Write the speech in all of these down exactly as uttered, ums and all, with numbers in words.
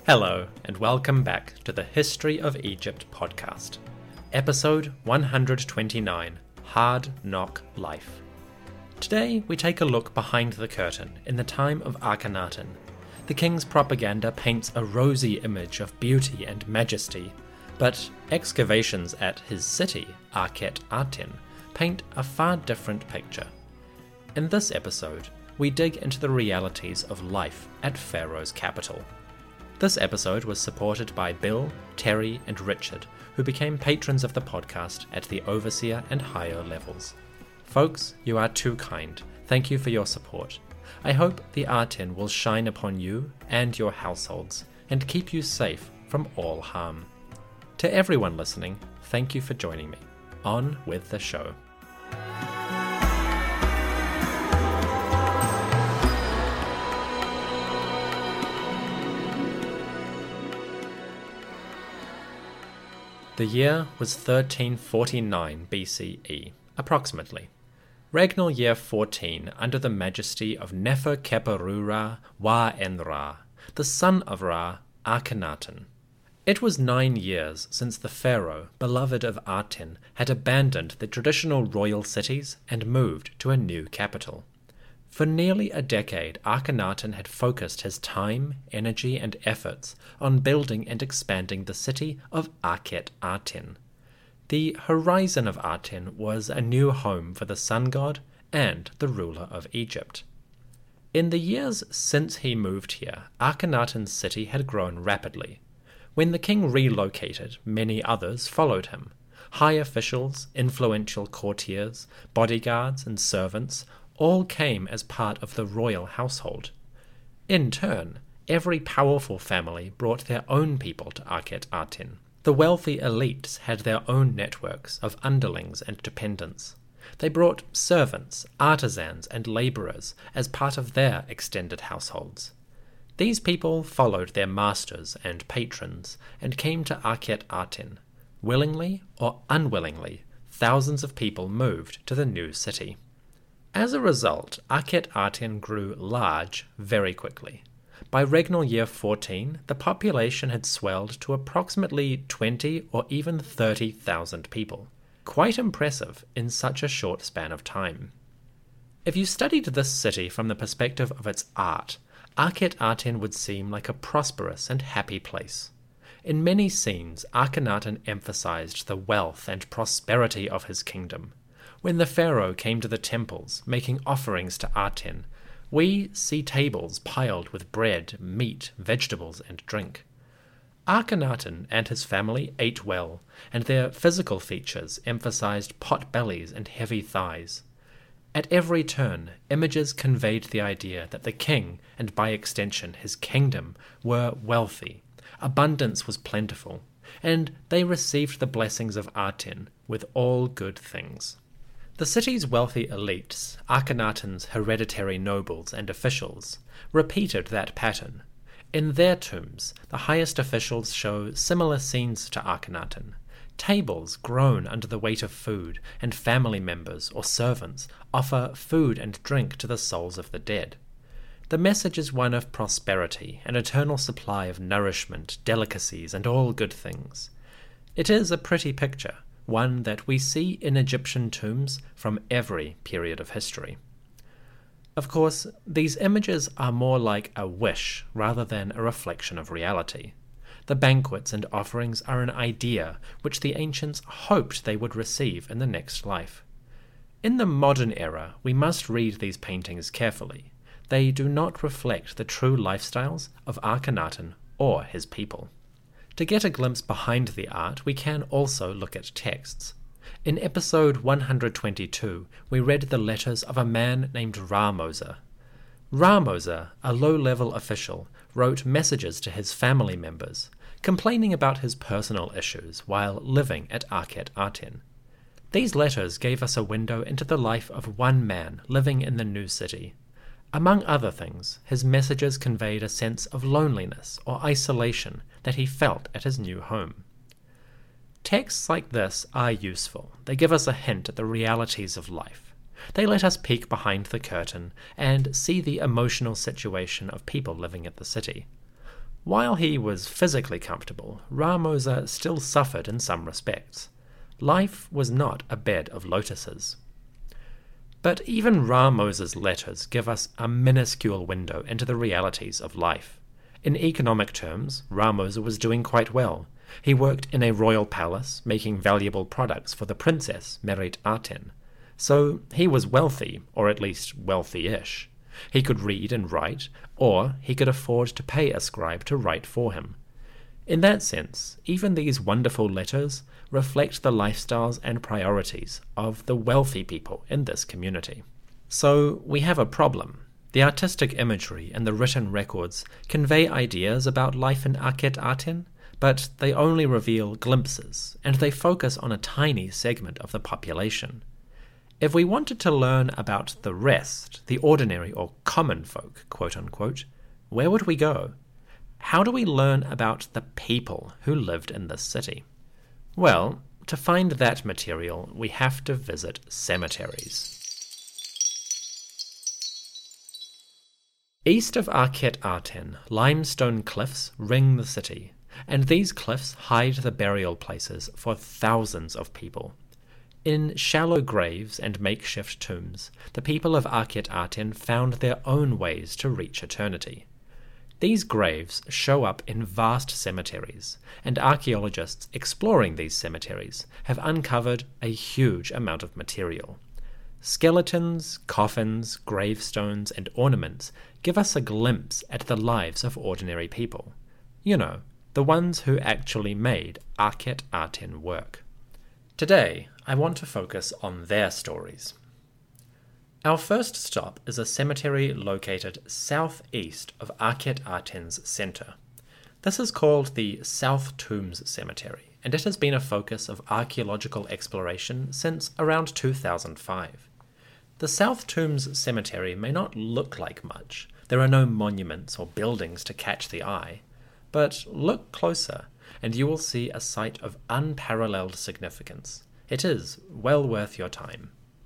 Hello, and welcome back to the History of Egypt podcast, episode one hundred twenty-nine, Hard Knock Life. Today, we take a look behind the curtain in the time of Akhenaten. The king's propaganda paints a rosy image of beauty and majesty, but excavations at his city, Akhet Aten, paint a far different picture. In this episode, we dig into the realities of life at Pharaoh's capital. This episode was supported by Bill, Terry, and Richard, who became patrons of the podcast at the overseer and higher levels. Folks, you are too kind. Thank you for your support. I hope the Aten will shine upon you and your households and keep you safe from all harm. To everyone listening, thank you for joining me. On with the show. The year was thirteen forty-nine B C E, approximately. Regnal year fourteen under the majesty of Nefer-Khepera Wa-En-Ra, the son of Ra, Akhenaten. It was nine years since the pharaoh, beloved of Aten, had abandoned the traditional royal cities and moved to a new capital. For nearly a decade, Akhenaten had focused his time, energy, and efforts on building and expanding the city of Akhet Aten. The horizon of Aten was a new home for the sun god and the ruler of Egypt. In the years since he moved here, Akhenaten's city had grown rapidly. When the king relocated, many others followed him. High officials, influential courtiers, bodyguards, and servants all came as part of the royal household. In turn, every powerful family brought their own people to Akhet Aten. The wealthy elites had their own networks of underlings and dependents. They brought servants, artisans, and labourers as part of their extended households. These people followed their masters and patrons and came to Akhet Aten. Willingly or unwillingly, thousands of people moved to the new city. As a result, Akhet Aten grew large very quickly. By regnal year fourteen, the population had swelled to approximately twenty or even thirty thousand people. Quite impressive in such a short span of time. If you studied this city from the perspective of its art, Akhet Aten would seem like a prosperous and happy place. In many scenes, Akhenaten emphasized the wealth and prosperity of his kingdom. When the pharaoh came to the temples, making offerings to Aten, we see tables piled with bread, meat, vegetables, and drink. Akhenaten and his family ate well, and their physical features emphasized pot bellies and heavy thighs. At every turn, images conveyed the idea that the king, and by extension his kingdom, were wealthy. Abundance was plentiful, and they received the blessings of Aten with all good things. The city's wealthy elites, Akhenaten's hereditary nobles and officials, repeated that pattern. In their tombs, the highest officials show similar scenes to Akhenaten. Tables groan under the weight of food, and family members or servants offer food and drink to the souls of the dead. The message is one of prosperity, an eternal supply of nourishment, delicacies, and all good things. It is a pretty picture, one that we see in Egyptian tombs from every period of history. Of course, these images are more like a wish rather than a reflection of reality. The banquets and offerings are an idea which the ancients hoped they would receive in the next life. In the modern era, we must read these paintings carefully. They do not reflect the true lifestyles of Akhenaten or his people. To get a glimpse behind the art, we can also look at texts. In episode one hundred twenty-two, we read the letters of a man named Ra-Moser. Ra-Moser, a low-level official, wrote messages to his family members, complaining about his personal issues while living at Akhet Aten. These letters gave us a window into the life of one man living in the new city. Among other things, his messages conveyed a sense of loneliness or isolation that he felt at his new home. Texts like this are useful. They give us a hint at the realities of life. They let us peek behind the curtain and see the emotional situation of people living at the city. While he was physically comfortable, Ra-Moza still suffered in some respects. Life was not a bed of lotuses. But even Ra-Moza's letters give us a minuscule window into the realities of life. In economic terms, Ra-Moza was doing quite well. He worked in a royal palace, making valuable products for the princess, Merit Aten. So he was wealthy, or at least wealthy-ish. He could read and write, or he could afford to pay a scribe to write for him. In that sense, even these wonderful letters reflect the lifestyles and priorities of the wealthy people in this community. So we have a problem. The artistic imagery and the written records convey ideas about life in Akhet Aten, but they only reveal glimpses, and they focus on a tiny segment of the population. If we wanted to learn about the rest, the ordinary or common folk, quote-unquote, where would we go? How do we learn about the people who lived in this city? Well, to find that material, we have to visit cemeteries. East of Akhet Aten, limestone cliffs ring the city, and these cliffs hide the burial places for thousands of people. In shallow graves and makeshift tombs, the people of Akhet Aten found their own ways to reach eternity. These graves show up in vast cemeteries, and archaeologists exploring these cemeteries have uncovered a huge amount of material. Skeletons, coffins, gravestones, and ornaments give us a glimpse at the lives of ordinary people. You know, the ones who actually made Akhet Aten work. Today, I want to focus on their stories. Our first stop is a cemetery located southeast of Akhet Aten's center. This is called the South Tombs Cemetery, and it has been a focus of archaeological exploration since around two thousand five. The South Tombs Cemetery may not look like much. There are no monuments or buildings to catch the eye, but look closer, and you will see a site of unparalleled significance. It is well worth your time.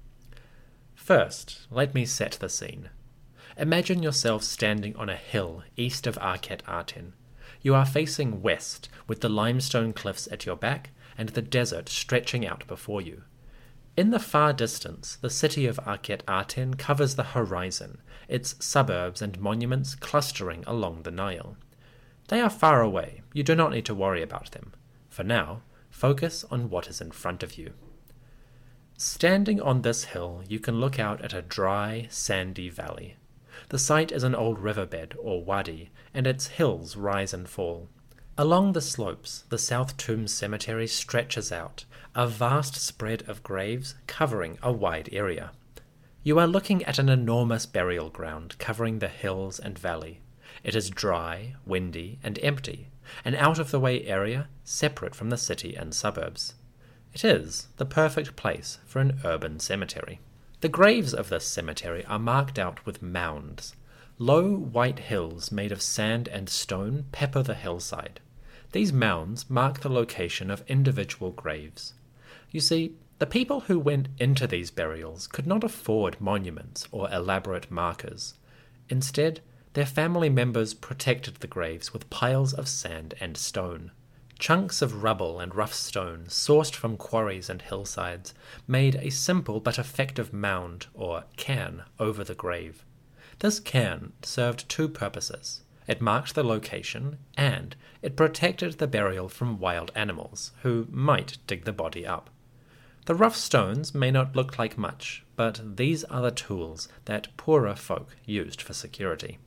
First, let me set the scene. Imagine yourself standing on a hill east of Akhet Aten. You are facing west, with the limestone cliffs at your back and the desert stretching out before you. In the far distance, the city of Akhet Aten covers the horizon, its suburbs and monuments clustering along the Nile. They are far away. You do not need to worry about them. For now, focus on what is in front of you. Standing on this hill, you can look out at a dry, sandy valley. The site is an old riverbed, or wadi, and its hills rise and fall. Along the slopes, the South Tombs Cemetery stretches out, a vast spread of graves covering a wide area. You are looking at an enormous burial ground covering the hills and valley. It is dry, windy, and empty, an out-of-the-way area separate from the city and suburbs. It is the perfect place for an urban cemetery. The graves of this cemetery are marked out with mounds. Low, white hills made of sand and stone pepper the hillside. These mounds mark the location of individual graves. You see, the people who went into these burials could not afford monuments or elaborate markers. Instead, their family members protected the graves with piles of sand and stone. Chunks of rubble and rough stone, sourced from quarries and hillsides, made a simple but effective mound, or cairn, over the grave. This cairn served two purposes. It marked the location, and it protected the burial from wild animals, who might dig the body up. The rough stones may not look like much, but these are the tools that poorer folk used for security.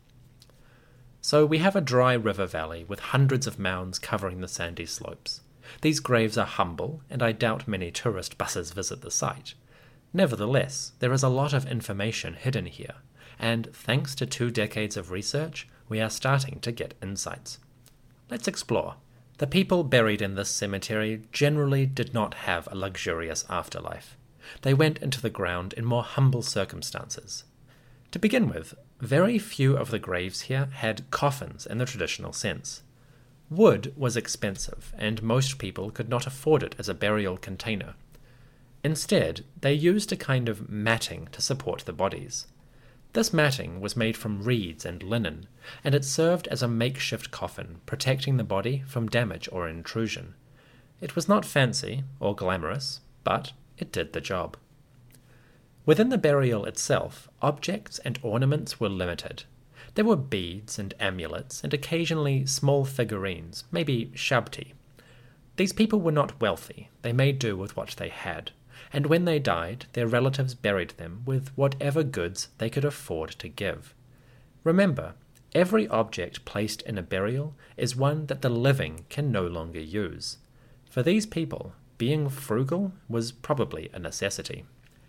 So we have a dry river valley with hundreds of mounds covering the sandy slopes. These graves are humble, and I doubt many tourist buses visit the site. Nevertheless, there is a lot of information hidden here, and thanks to two decades of research, we are starting to get insights. Let's explore. The people buried in this cemetery generally did not have a luxurious afterlife. They went into the ground in more humble circumstances. To begin with, very few of the graves here had coffins in the traditional sense. Wood was expensive, and most people could not afford it as a burial container. Instead, they used a kind of matting to support the bodies. This matting was made from reeds and linen, and it served as a makeshift coffin, protecting the body from damage or intrusion. It was not fancy or glamorous, but it did the job. Within the burial itself, objects and ornaments were limited. There were beads and amulets, and occasionally small figurines, maybe shabti. These people were not wealthy, they made do with what they had, and when they died, their relatives buried them with whatever goods they could afford to give. Remember, every object placed in a burial is one that the living can no longer use. For these people, being frugal was probably a necessity.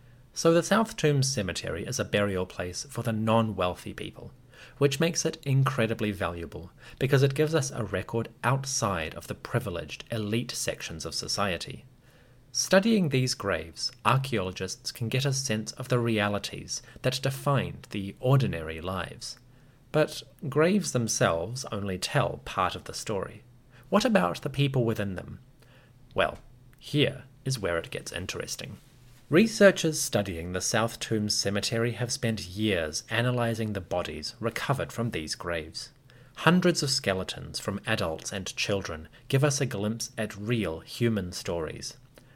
So the South Tombs Cemetery is a burial place for the non-wealthy people, which makes it incredibly valuable because it gives us a record outside of the privileged elite sections of society. Studying these graves, archaeologists can get a sense of the realities that defined the ordinary lives. But graves themselves only tell part of the story. What about the people within them? Well, here is where it gets interesting. Researchers studying the South Tombs Cemetery have spent years analysing the bodies recovered from these graves. Hundreds of skeletons from adults and children give us a glimpse at real human stories.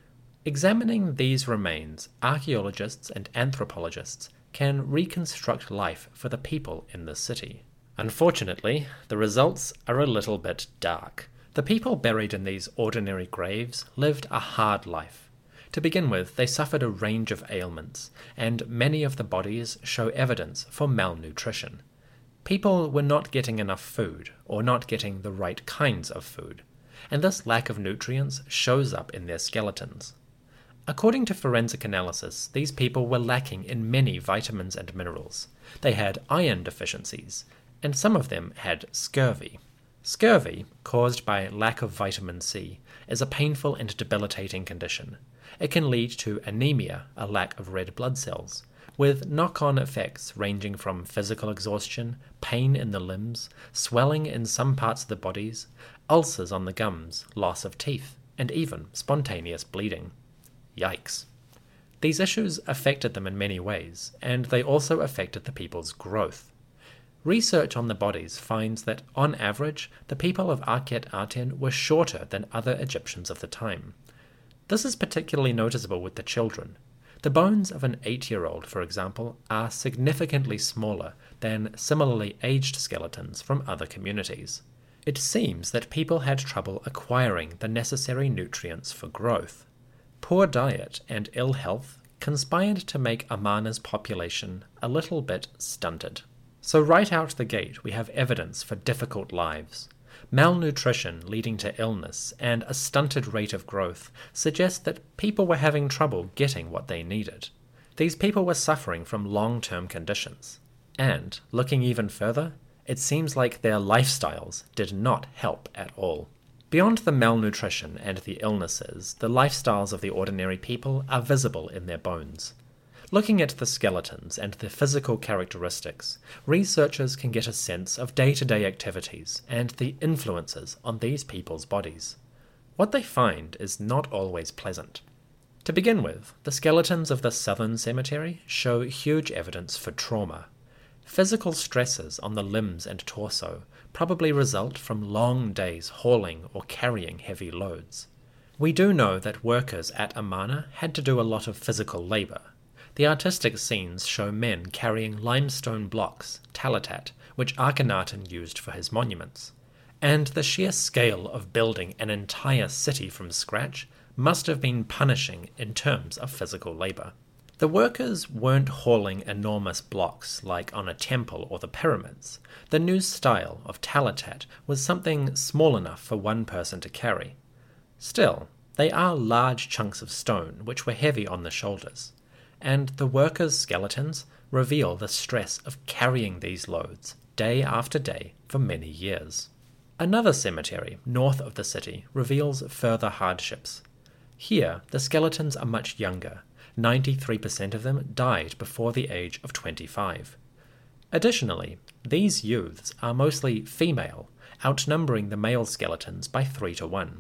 Examining these remains, archaeologists and anthropologists can reconstruct life for the people in the city. Unfortunately, the results are a little bit dark. The people buried in these ordinary graves lived a hard life. To begin with, they suffered a range of ailments, and many of the bodies show evidence for malnutrition. People were not getting enough food, or not getting the right kinds of food, and this lack of nutrients shows up in their skeletons. According to forensic analysis, these people were lacking in many vitamins and minerals. They had iron deficiencies, and some of them had scurvy. Scurvy, caused by lack of vitamin C, is a painful and debilitating condition. It can lead to anemia, a lack of red blood cells, with knock-on effects ranging from physical exhaustion, pain in the limbs, swelling in some parts of the bodies, ulcers on the gums, loss of teeth, and even spontaneous bleeding. Yikes. These issues affected them in many ways, and they also affected the people's growth. Research on the bodies finds that, on average, the people of Akhet Aten were shorter than other Egyptians of the time. This is particularly noticeable with the children. The bones of an eight-year-old, for example, are significantly smaller than similarly aged skeletons from other communities. It seems that people had trouble acquiring the necessary nutrients for growth. Poor diet and ill health conspired to make Amarna's population a little bit stunted. So right out the gate we have evidence for difficult lives. Malnutrition leading to illness and a stunted rate of growth suggest that people were having trouble getting what they needed. These people were suffering from long-term conditions. And, looking even further, it seems like their lifestyles did not help at all. Beyond the malnutrition and the illnesses, the lifestyles of the ordinary people are visible in their bones. Looking at the skeletons and their physical characteristics, researchers can get a sense of day-to-day activities and the influences on these people's bodies. What they find is not always pleasant. To begin with, the skeletons of the Southern Cemetery show huge evidence for trauma. Physical stresses on the limbs and torso probably result from long days hauling or carrying heavy loads. We do know that workers at Amarna had to do a lot of physical labor. The artistic scenes show men carrying limestone blocks, talatat, which Akhenaten used for his monuments. And the sheer scale of building an entire city from scratch must have been punishing in terms of physical labor. The workers weren't hauling enormous blocks like on a temple or the pyramids. The new style of talatat was something small enough for one person to carry. Still, they are large chunks of stone which were heavy on the shoulders. And the workers' skeletons reveal the stress of carrying these loads day after day for many years. Another cemetery north of the city reveals further hardships. Here, the skeletons are much younger. ninety-three percent of them died before the age of twenty-five. Additionally, these youths are mostly female, outnumbering the male skeletons by three to one.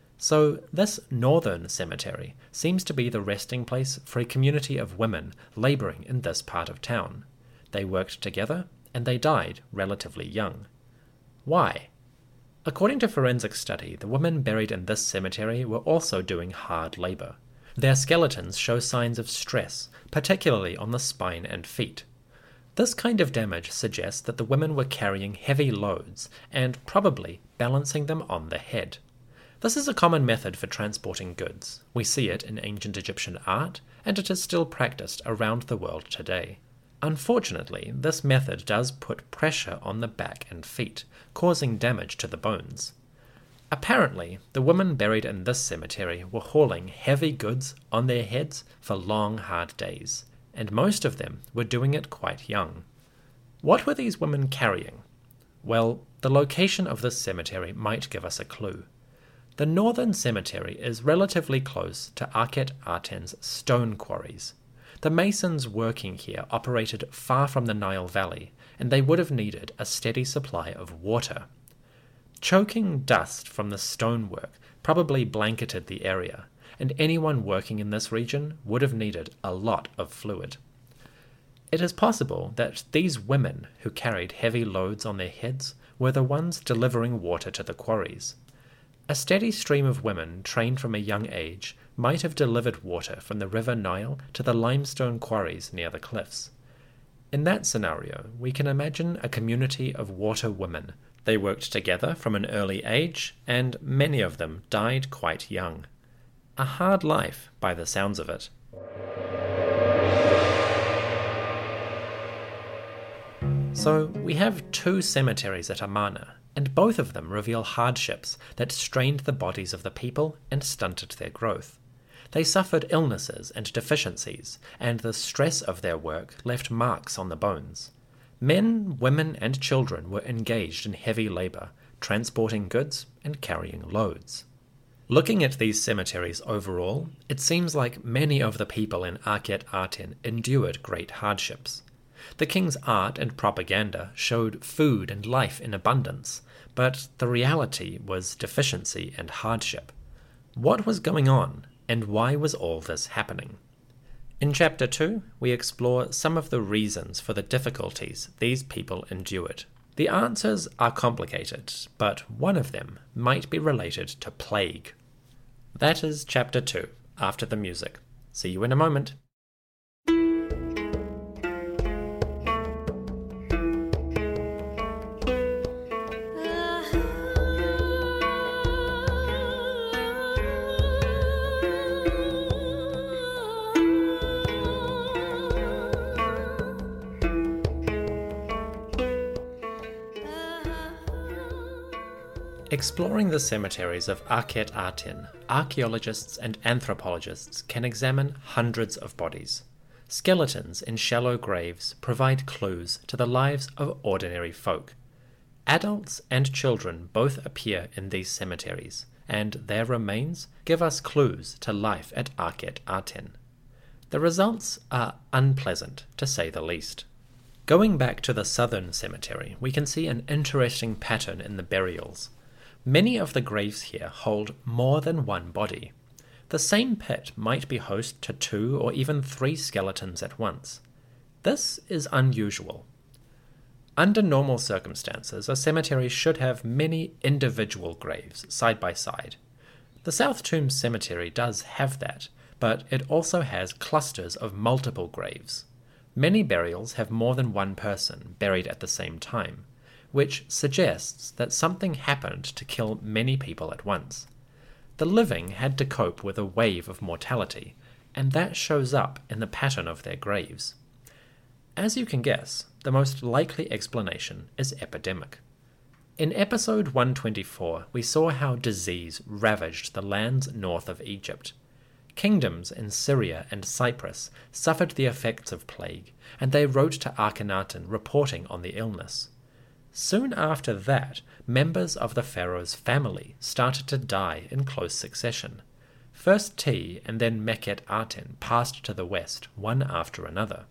So this northern cemetery seems to be the resting place for a community of women labouring in this part of town. They worked together, and they died relatively young. Why? According to forensic study, the women buried in this cemetery were also doing hard labor. Their skeletons show signs of stress, particularly on the spine and feet. This kind of damage suggests that the women were carrying heavy loads and probably balancing them on the head. This is a common method for transporting goods. We see it in ancient Egyptian art, and it is still practiced around the world today. Unfortunately, this method does put pressure on the back and feet, causing damage to the bones. Apparently, the women buried in this cemetery were hauling heavy goods on their heads for long, hard days, and most of them were doing it quite young. What were these women carrying? Well, the location of this cemetery might give us a clue. The northern cemetery is relatively close to Akhet Aten's stone quarries. The masons working here operated far from the Nile Valley, and they would have needed a steady supply of water. Choking dust from the stonework probably blanketed the area, and anyone working in this region would have needed a lot of fluid. It is possible that these women who carried heavy loads on their heads were the ones delivering water to the quarries. A steady stream of women trained from a young age might have delivered water from the River Nile to the limestone quarries near the cliffs. In that scenario, we can imagine a community of water women. They worked together from an early age, and many of them died quite young. A hard life, by the sounds of it. So, we have two cemeteries at Amarna, and both of them reveal hardships that strained the bodies of the people and stunted their growth. They suffered illnesses and deficiencies, and the stress of their work left marks on the bones. Men, women, and children were engaged in heavy labor, transporting goods and carrying loads. Looking at these cemeteries overall, it seems like many of the people in Akhet Aten endured great hardships. The king's art and propaganda showed food and life in abundance, but the reality was deficiency and hardship. What was going on, and why was all this happening? In Chapter two, we explore some of the reasons for the difficulties these people endured. The answers are complicated, but one of them might be related to plague. That is Chapter two, after the music. See you in a moment. Exploring the cemeteries of Akhet Aten, archaeologists and anthropologists can examine hundreds of bodies. Skeletons in shallow graves provide clues to the lives of ordinary folk. Adults and children both appear in these cemeteries, and their remains give us clues to life at Akhet Aten. The results are unpleasant, to say the least. Going back to the southern cemetery, we can see an interesting pattern in the burials. Many of the graves here hold more than one body. The same pit might be host to two or even three skeletons at once. This is unusual. Under normal circumstances, a cemetery should have many individual graves side by side. The South Tomb Cemetery does have that, but it also has clusters of multiple graves. Many burials have more than one person buried at the same time, which suggests that something happened to kill many people at once. The living had to cope with a wave of mortality, and that shows up in the pattern of their graves. As you can guess, the most likely explanation is epidemic. In episode one twenty-four, we saw how disease ravaged the lands north of Egypt. Kingdoms in Syria and Cyprus suffered the effects of plague, and they wrote to Akhenaten reporting on the illness. Soon after that, members of the pharaoh's family started to die in close succession. First Ti and then Mekhet Aten passed to the west, one after another.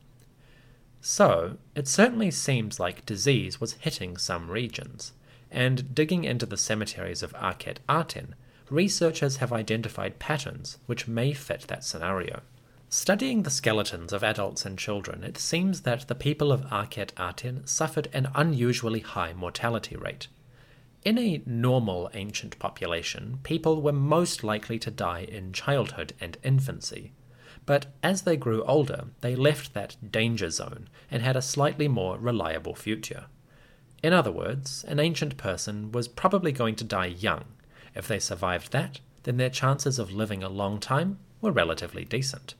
So, it certainly seems like disease was hitting some regions, and digging into the cemeteries of Akhet Aten, researchers have identified patterns which may fit that scenario. Studying the skeletons of adults and children, it seems that the people of Akhet Aten suffered an unusually high mortality rate. In a normal ancient population, people were most likely to die in childhood and infancy, but as they grew older, they left that danger zone and had a slightly more reliable future. In other words, an ancient person was probably going to die young. If they survived that, then their chances of living a long time were relatively decent.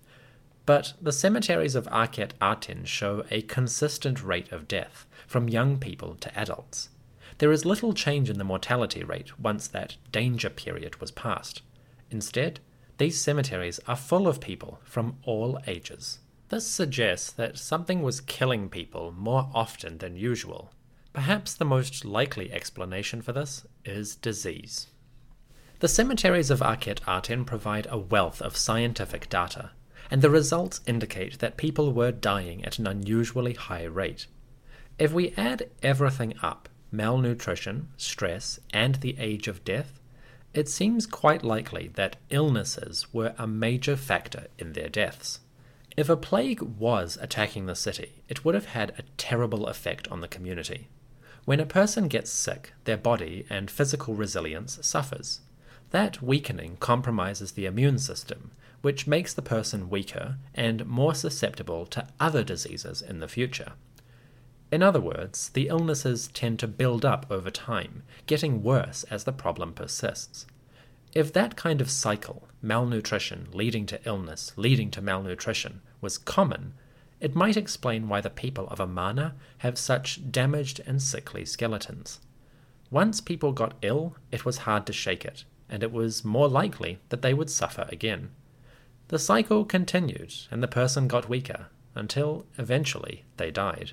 But the cemeteries of Akhet Aten show a consistent rate of death, from young people to adults. There is little change in the mortality rate once that danger period was passed. Instead, these cemeteries are full of people from all ages. This suggests that something was killing people more often than usual. Perhaps the most likely explanation for this is disease. The cemeteries of Akhet Aten provide a wealth of scientific data, and the results indicate that people were dying at an unusually high rate. If we add everything up, malnutrition, stress, and the age of death, it seems quite likely that illnesses were a major factor in their deaths. If a plague was attacking the city, it would have had a terrible effect on the community. When a person gets sick, their body and physical resilience suffers. That weakening compromises the immune system, which makes the person weaker and more susceptible to other diseases in the future. In other words, the illnesses tend to build up over time, getting worse as the problem persists. If that kind of cycle, malnutrition leading to illness leading to malnutrition, was common, it might explain why the people of Amarna have such damaged and sickly skeletons. Once people got ill, it was hard to shake it, and it was more likely that they would suffer again. The cycle continued, and the person got weaker, until eventually they died.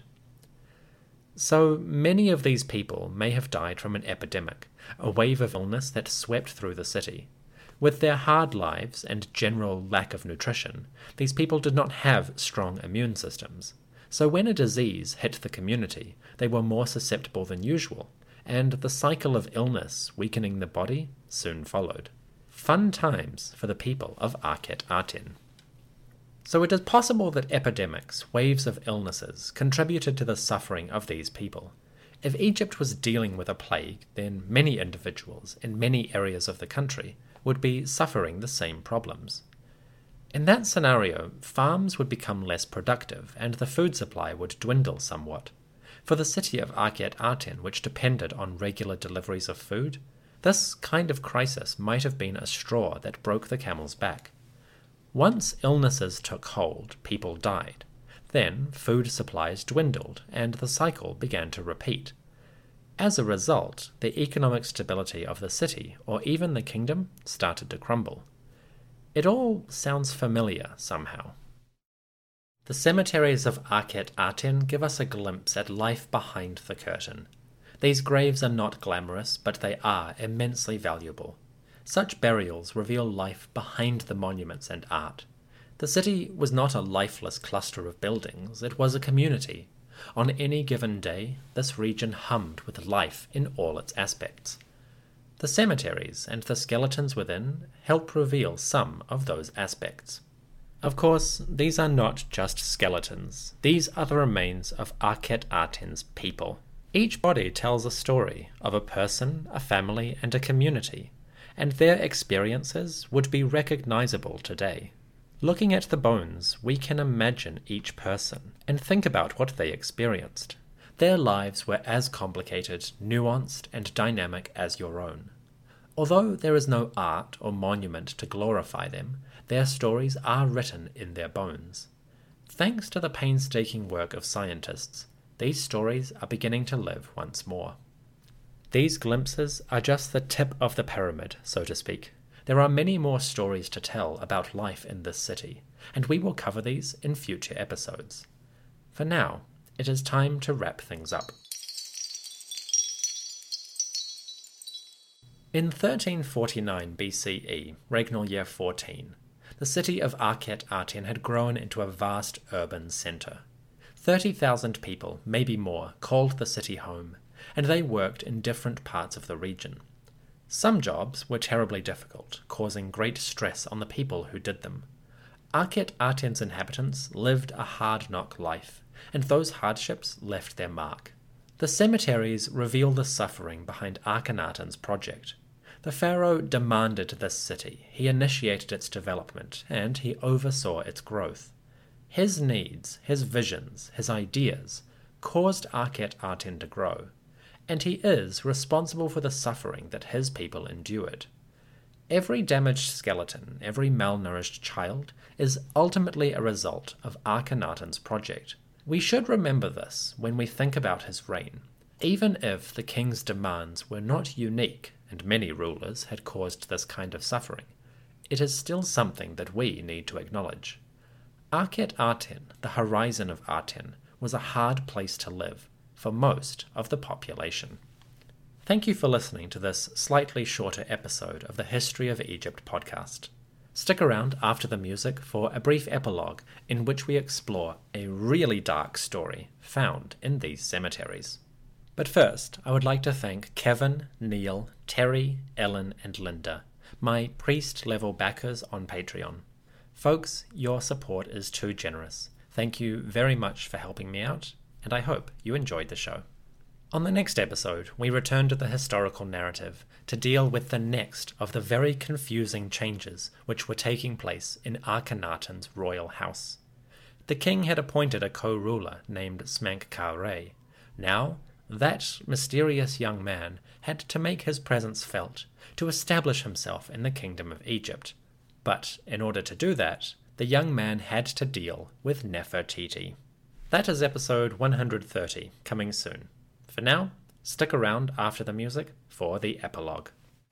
So many of these people may have died from an epidemic, a wave of illness that swept through the city. With their hard lives and general lack of nutrition, these people did not have strong immune systems. So when a disease hit the community, they were more susceptible than usual, and the cycle of illness weakening the body soon followed. Fun times for the people of Akhet Aten. So it is possible that epidemics, waves of illnesses, contributed to the suffering of these people. If Egypt was dealing with a plague, then many individuals in many areas of the country would be suffering the same problems. In that scenario, farms would become less productive and the food supply would dwindle somewhat. For the city of Akhet Aten, which depended on regular deliveries of food, this kind of crisis might have been a straw that broke the camel's back. Once illnesses took hold, people died. Then food supplies dwindled, and the cycle began to repeat. As a result, the economic stability of the city, or even the kingdom, started to crumble. It all sounds familiar somehow. The cemeteries of Akhet Aten give us a glimpse at life behind the curtain. These graves are not glamorous, but they are immensely valuable. Such burials reveal life behind the monuments and art. The city was not a lifeless cluster of buildings, it was a community. On any given day, this region hummed with life in all its aspects. The cemeteries and the skeletons within help reveal some of those aspects. Of course, these are not just skeletons. These are the remains of Akhet Aten's people. Each body tells a story of a person, a family, and a community, and their experiences would be recognizable today. Looking at the bones, we can imagine each person and think about what they experienced. Their lives were as complicated, nuanced, and dynamic as your own. Although there is no art or monument to glorify them, their stories are written in their bones. Thanks to the painstaking work of scientists, these stories are beginning to live once more. These glimpses are just the tip of the pyramid, so to speak. There are many more stories to tell about life in this city, and we will cover these in future episodes. For now, it is time to wrap things up. In thirteen forty-nine B C E, regnal year fourteen, the city of Akhet Aten had grown into a vast urban centre. Thirty thousand people, maybe more, called the city home, and they worked in different parts of the region. Some jobs were terribly difficult, causing great stress on the people who did them. Akhet Aten's inhabitants lived a hard-knock life, and those hardships left their mark. The cemeteries reveal the suffering behind Akhenaten's project. The pharaoh demanded this city, he initiated its development, and he oversaw its growth. His needs, his visions, his ideas caused Akhet Aten to grow, and he is responsible for the suffering that his people endured. Every damaged skeleton, every malnourished child, is ultimately a result of Akhenaten's project. We should remember this when we think about his reign. Even if the king's demands were not unique, and many rulers had caused this kind of suffering, it is still something that we need to acknowledge. Akhet Aten, the horizon of Aten, was a hard place to live for most of the population. Thank you for listening to this slightly shorter episode of the History of Egypt podcast. Stick around after the music for a brief epilogue in which we explore a really dark story found in these cemeteries. But first, I would like to thank Kevin, Neil, Terry, Ellen, and Linda, my priest-level backers on Patreon. Folks, your support is too generous. Thank you very much for helping me out, and I hope you enjoyed the show. On the next episode, we return to the historical narrative to deal with the next of the very confusing changes which were taking place in Akhenaten's royal house. The king had appointed a co-ruler named Smenkhkare. Now, that mysterious young man had to make his presence felt, to establish himself in the kingdom of Egypt. But in order to do that, the young man had to deal with Nefertiti. That is episode one hundred thirty, coming soon. For now, stick around after the music for the epilogue.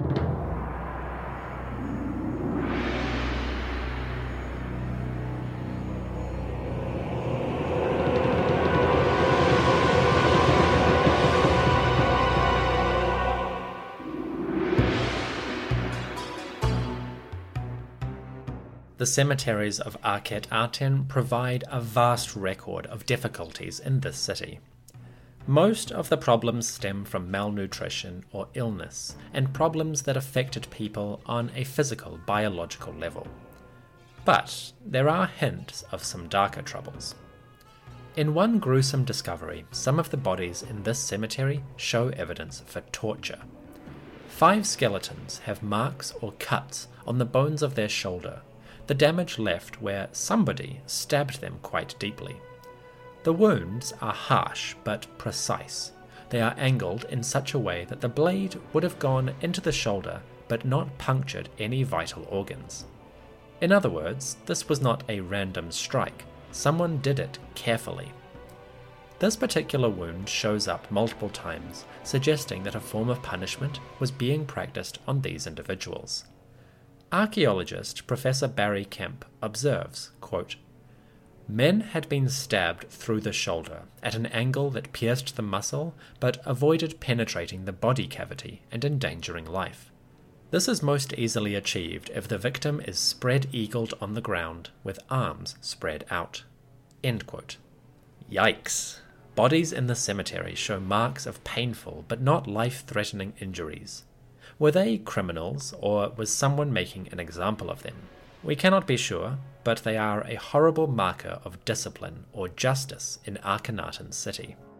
The cemeteries of Akhet Aten provide a vast record of difficulties in this city. Most of the problems stem from malnutrition or illness, and problems that affected people on a physical, biological level. But there are hints of some darker troubles. In one gruesome discovery, some of the bodies in this cemetery show evidence for torture. Five skeletons have marks or cuts on the bones of their shoulder, the damage left where somebody stabbed them quite deeply. The wounds are harsh but precise. They are angled in such a way that the blade would have gone into the shoulder but not punctured any vital organs. In other words, this was not a random strike. Someone did it carefully. This particular wound shows up multiple times, suggesting that a form of punishment was being practiced on these individuals. Archaeologist Professor Barry Kemp observes, quote, "Men had been stabbed through the shoulder at an angle that pierced the muscle but avoided penetrating the body cavity and endangering life. This is most easily achieved if the victim is spread-eagled on the ground with arms spread out." End quote. Yikes! Bodies in the cemetery show marks of painful but not life-threatening injuries. Were they criminals, or was someone making an example of them? We cannot be sure, but they are a horrible marker of discipline or justice in Akhenaten's city.